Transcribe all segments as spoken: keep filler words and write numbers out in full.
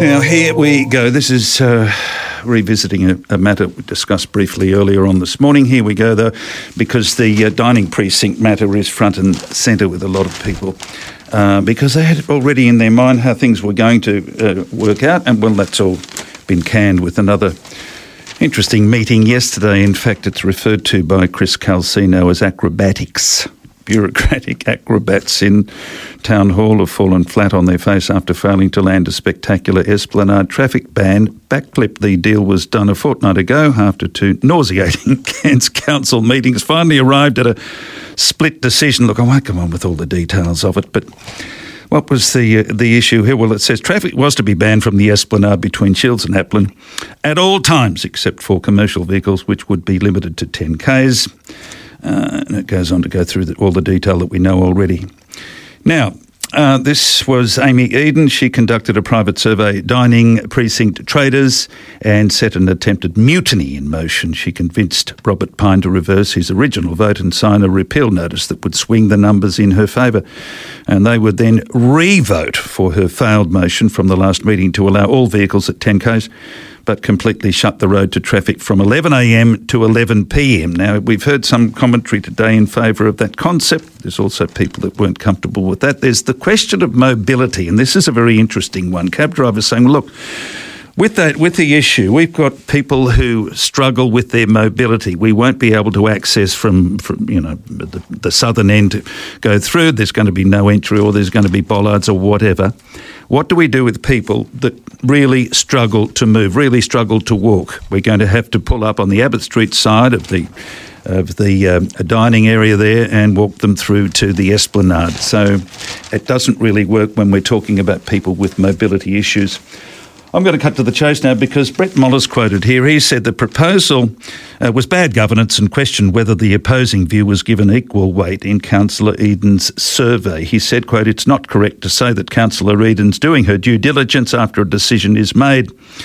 Now, here we go. This is uh, revisiting a, a matter we discussed briefly earlier on this morning. Here we go, though, because the uh, dining precinct matter is front and centre with a lot of people uh, because they had already in their mind how things were going to uh, work out. And, well, that's all been canned with another interesting meeting yesterday. In fact, it's referred to by Chris Calcino as acrobatics. Bureaucratic acrobats in Town Hall have fallen flat on their face after failing to land a spectacular Esplanade traffic ban. Backflip, the deal was done a fortnight ago after two nauseating Cairns Council meetings finally arrived at a split decision. Look, I won't come on with all the details of it, but what was the uh, the issue here? Well, it says traffic was to be banned from the Esplanade between Shields and Applin at all times except for commercial vehicles, which would be limited to ten kays. Uh, and it goes on to go through the, all the detail that we know already. Now, uh, this was Amy Eden. She conducted a private survey dining precinct traders and set an attempted mutiny in motion. She convinced Robert Pine to reverse his original vote and sign a repeal notice that would swing the numbers in her favour. And they would then re-vote for her failed motion from the last meeting to allow all vehicles at ten kays, but completely shut the road to traffic from eleven a m to eleven p m. Now, we've heard some commentary today in favour of that concept. There's also people that weren't comfortable with that. There's the question of mobility, and this is a very interesting one. Cab drivers saying, well, look, with that, with the issue, we've got people who struggle with their mobility. We won't be able to access from, from you know, the, the southern end to go through. There's going to be no entry, or there's going to be bollards or whatever. What do we do with people that really struggle to move, really struggle to walk? We're going to have to pull up on the Abbott Street side of the of the um, dining area there and walk them through to the Esplanade. So it doesn't really work when we're talking about people with mobility issues. I'm going to cut to the chase now because Brett Moller's quoted here. He said the proposal uh, was bad governance and questioned whether the opposing view was given equal weight in Councillor Eden's survey. He said, quote, it's not correct to say that Councillor Eden's doing her due diligence after a decision is made.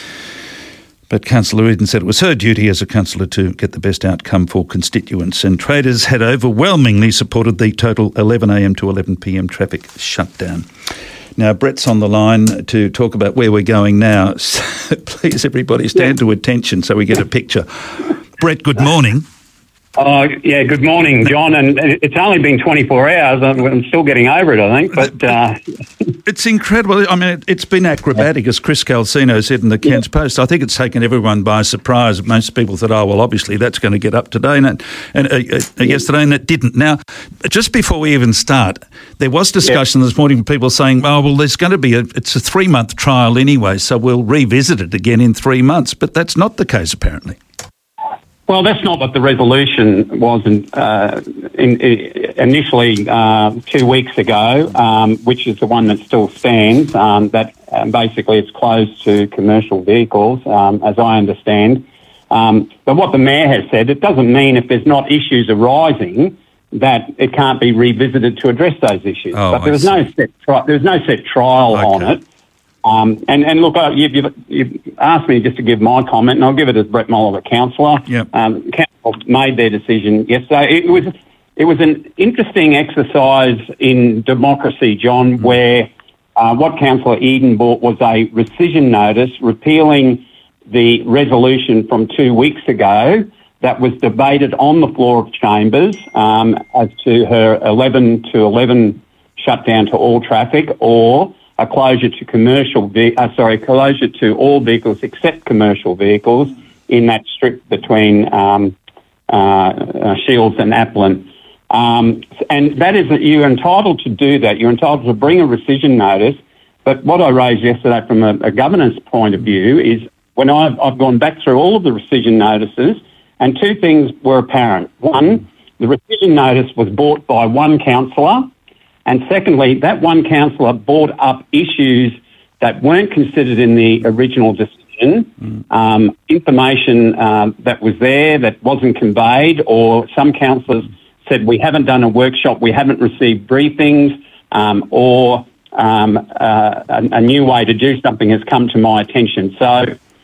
But Councillor Eden said it was her duty as a councillor to get the best outcome for constituents, and traders had overwhelmingly supported the total eleven a m to eleven p m traffic shutdown. Now, Brett's on the line to talk about where we're going now. So please, everybody, stand to attention so we get a picture. Brett, good morning. Oh, yeah, good morning, John. And it's only been twenty-four hours. I'm still getting over it, I think. But uh... It's incredible. I mean, it's been acrobatic, as Chris Calcino said in the Cairns yeah. Post. I think it's taken everyone by surprise. Most people thought, oh, well, obviously that's going to get up today and, and uh, uh, yesterday, and it didn't. Now, just before we even start, there was discussion yeah. this morning with people saying, oh, well, there's going to be a, it's a three-month trial anyway, so we'll revisit it again in three months. But that's not the case, apparently. Well, that's not what the resolution was in, uh, in, in initially uh, two weeks ago, um, which is the one that still stands, um, that um, basically it's closed to commercial vehicles, um, as I understand. Um, but what the Mayor has said, it doesn't mean if there's not issues arising that it can't be revisited to address those issues. Oh, but there was no set tri- there was no set trial okay. on it. Um, and, and look, uh, you've, you've, you've asked me just to give my comment, and I'll give it as Brett Moller, the councillor. Yep. Um, council made their decision yesterday. It was it was an interesting exercise in democracy, John, mm-hmm. where uh, what Councillor Eden brought was a rescission notice repealing the resolution from two weeks ago that was debated on the floor of Chambers um, as to her eleven to eleven shutdown to all traffic, or a closure to commercial, ve- uh, sorry, closure to all vehicles except commercial vehicles in that strip between um, uh, uh, Shields and Applin. Um, and that is that you're entitled to do that. You're entitled to bring a rescission notice. But what I raised yesterday from a, a governance point of view is when I've, I've gone back through all of the rescission notices, and two things were apparent. One, the rescission notice was brought by one councillor. And secondly, that one councillor brought up issues that weren't considered in the original decision, mm. um, information uh, that was there that wasn't conveyed, or some councillors said, we haven't done a workshop, we haven't received briefings, um, or um, uh, a, a new way to do something has come to my attention. So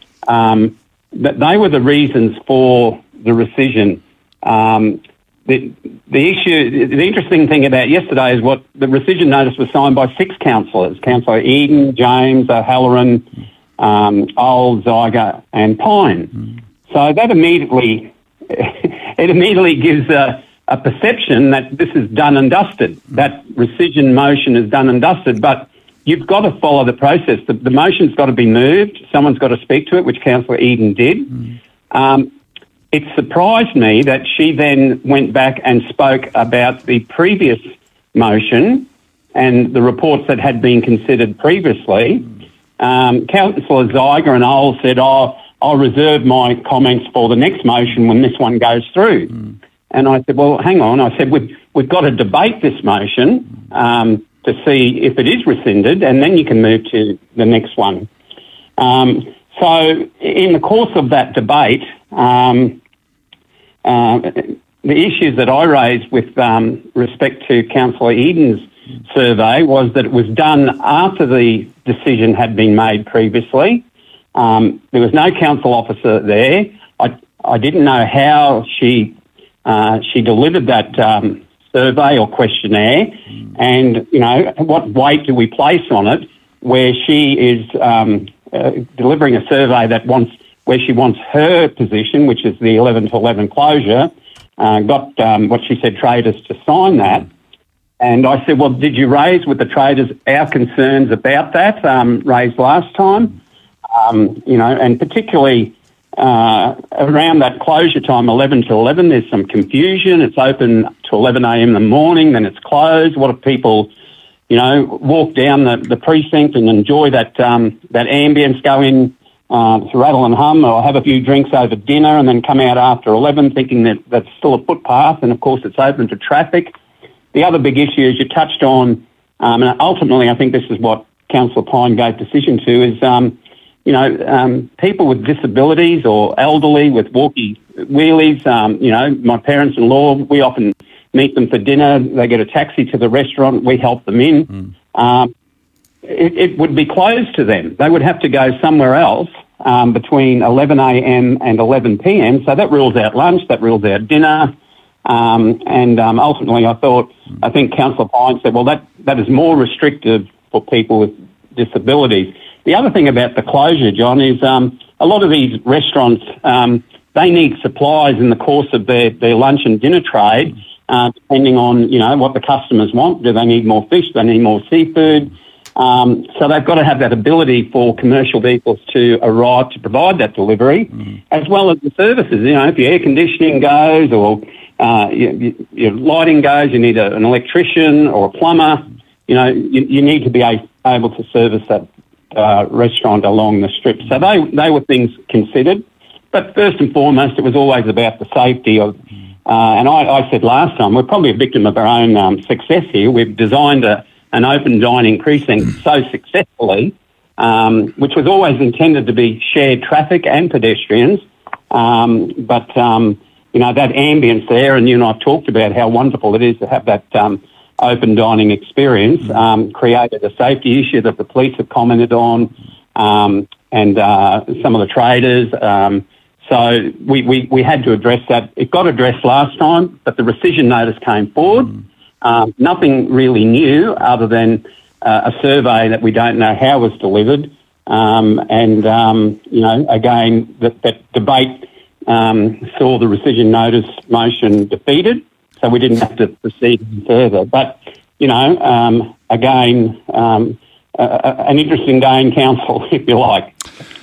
um, th- they were the reasons for the rescission. Um, The, the issue, the interesting thing about yesterday is what the rescission notice was signed by six councillors, Councillor Eden, James, O'Halloran, um, Old, Zyger and Pine. Mm. So that immediately, it immediately gives a, a perception that this is done and dusted, mm. that rescission motion is done and dusted, but you've got to follow the process. The, the motion's got to be moved. Someone's got to speak to it, which Councillor Eden did. Mm. Um, it surprised me that she then went back and spoke about the previous motion and the reports that had been considered previously. Mm. Um, Councillor Zyger and Owl said, oh, I'll reserve my comments for the next motion when this one goes through. Mm. And I said, well, hang on. I said, we've, we've got to debate this motion um, to see if it is rescinded, and then you can move to the next one. Um, so in the course of that debate, um, uh, the issues that I raised with um, respect to Councillor Eden's survey was that it was done after the decision had been made previously. Um, there was no council officer there. I, I didn't know how she uh, she delivered that um, survey or questionnaire, mm. and you know what weight do we place on it? Where she is um, uh, delivering a survey that wants where she wants her position, which is the eleven to eleven closure, uh, got um, what she said traders to sign that. And I said, well, did you raise with the traders our concerns about that um, raised last time? Um, you know, and particularly uh, around that closure time, eleven to eleven, there's some confusion. It's open to eleven a.m. in the morning, then it's closed. What if people, you know, walk down the, the precinct and enjoy that um, that ambience, go in uh, to rattle and hum or have a few drinks over dinner and then come out after eleven thinking that that's still a footpath, and, of course, it's open to traffic. The other big issue, as you touched on, um, and ultimately I think this is what Councillor Pine gave decision to, is um, you know, um, people with disabilities or elderly with walkie wheelies. Um, you know, my parents-in-law, we often meet them for dinner. They get a taxi to the restaurant. We help them in. Mm. Um, it, it would be closed to them. They would have to go somewhere else um, between eleven a.m. and eleven p.m. So that rules out lunch. That rules out dinner. Um, and um, ultimately, I thought, mm. I think Councillor Pine said, well, that, that is more restrictive for people with disabilities. The other thing about the closure, John, is um, a lot of these restaurants, um, they need supplies in the course of their, their lunch and dinner trade, uh, depending on, you know, what the customers want. Do they need more fish? Do they need more seafood? Um, so they've got to have that ability for commercial vehicles to arrive to provide that delivery, mm. as well as the services. You know, if your air conditioning goes or uh, your, your lighting goes, you need a, an electrician or a plumber. You know, you, you need to be a, able to service that Uh, restaurant along the strip. So they they were things considered. But first and foremost, it was always about the safety of, uh, and I, I said last time, we're probably a victim of our own um, success here. We've designed a, an open dining precinct so successfully, um, which was always intended to be shared traffic and pedestrians. Um, but, um, you know, that ambience there, and you and I have talked about how wonderful it is to have that um, open dining experience, um, created a safety issue that the police have commented on, um, and uh, some of the traders. Um, so we, we, we had to address that. It got addressed last time, but the rescission notice came forward. Mm. Um, nothing really new other than uh, a survey that we don't know how was delivered. Um, and, um, you know, again, that, that debate um, saw the rescission notice motion defeated. So we didn't have to proceed further. But, you know, um, again, um, uh, an interesting day in council, if you like.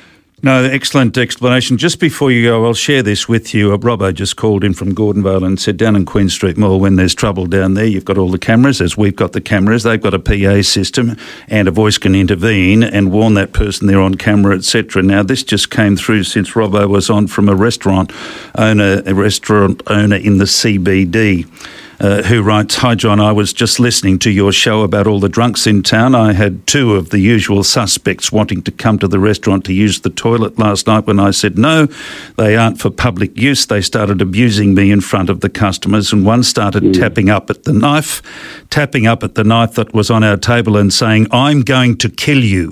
No, excellent explanation. Just before you go, I'll share this with you. Uh, Robbo just called in from Gordonvale and said down in Queen Street Mall, when there's trouble down there, you've got all the cameras, as we've got the cameras. They've got a P A system and a voice can intervene and warn that person they're on camera, et cetera. Now, this just came through since Robbo was on from a restaurant owner, a restaurant owner in the C B D. Uh, who writes, "Hi John, I was just listening to your show about all the drunks in town. I had two of the usual suspects wanting to come to the restaurant to use the toilet last night. When I said no, they aren't for public use, they started abusing me in front of the customers, and one started mm. tapping up at the knife, tapping up at the knife that was on our table and saying, 'I'm going to kill you.'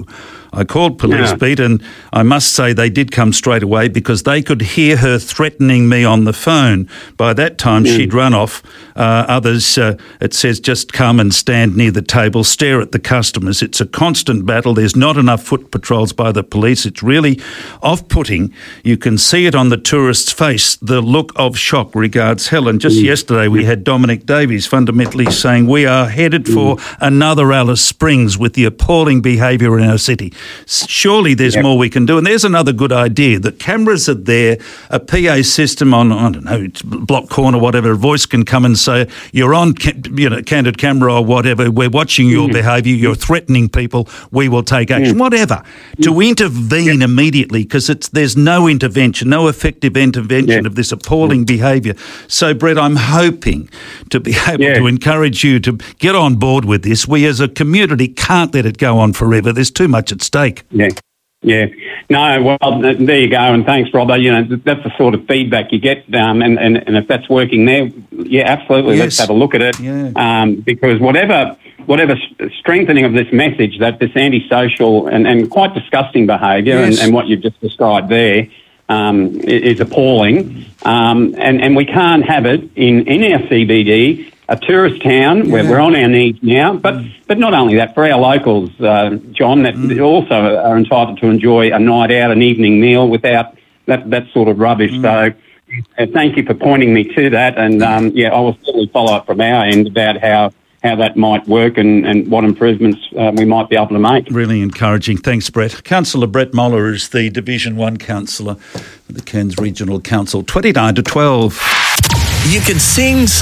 I called police Yeah. beat, and I must say they did come straight away because they could hear her threatening me on the phone. By that time, Mm. she'd run off. Uh, others, uh, it says, just come and stand near the table, stare at the customers. It's a constant battle. There's not enough foot patrols by the police. It's really off-putting. You can see it on the tourist's face, the look of shock. Regards, Helen. Just Mm. yesterday, we had Dominic Davies fundamentally saying we are headed for another Alice Springs with the appalling behaviour in our city. Surely there's Yep. more we can do. And there's another good idea. The cameras are there, a P A system on, I don't know, it's block corner, whatever, a voice can come and say, you're on, ca- you know, candid camera or whatever, we're watching your Mm. behaviour, you're threatening people, we will take action, Mm. whatever. To intervene immediately, because it's there's no intervention, no effective intervention Yeah. of this appalling behaviour. So, Brett, I'm hoping to be able Yeah. to encourage you to get on board with this. We as a community can't let it go on forever. There's too much at stake. Yeah, yeah. No, well, th- there you go, and thanks, Robbo. You know, th- that's the sort of feedback you get, um, and, and, and if that's working there, yeah, absolutely, let's Yes. have a look at it. Yeah. Um, because whatever whatever s- strengthening of this message, that this antisocial and, and quite disgusting behaviour, Yes. and, and what you've just described there, um, i- is appalling, um, and, and we can't have it in, in our C B D, a tourist town where Yeah. we're on our knees now, but but not only that, for our locals, uh, John, that Mm. also are entitled to enjoy a night out, an evening meal without that, that sort of rubbish. Mm. So uh, thank you for pointing me to that, and um, yeah, I will certainly follow up from our end about how, how that might work and, and what improvements uh, we might be able to make. Really encouraging. Thanks, Brett. Councillor Brett Moller is the Division one councillor of the Cairns Regional Council. twenty-nine to twelve. You can sing